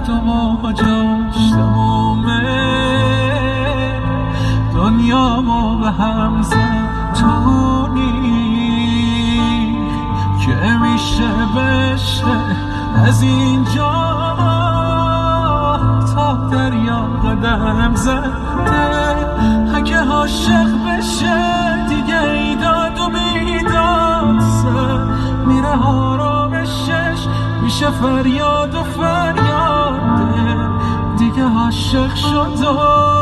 مردم و جاش تمومه، دنیا ما به هم زد تونی که میشه بشه از اینجا تا دریا قدم زده. اگه عاشق بشه دیگه ایداد و بیداد سر میره، آرامشش میشه فریاد و فریاده. دیگه عاشق شد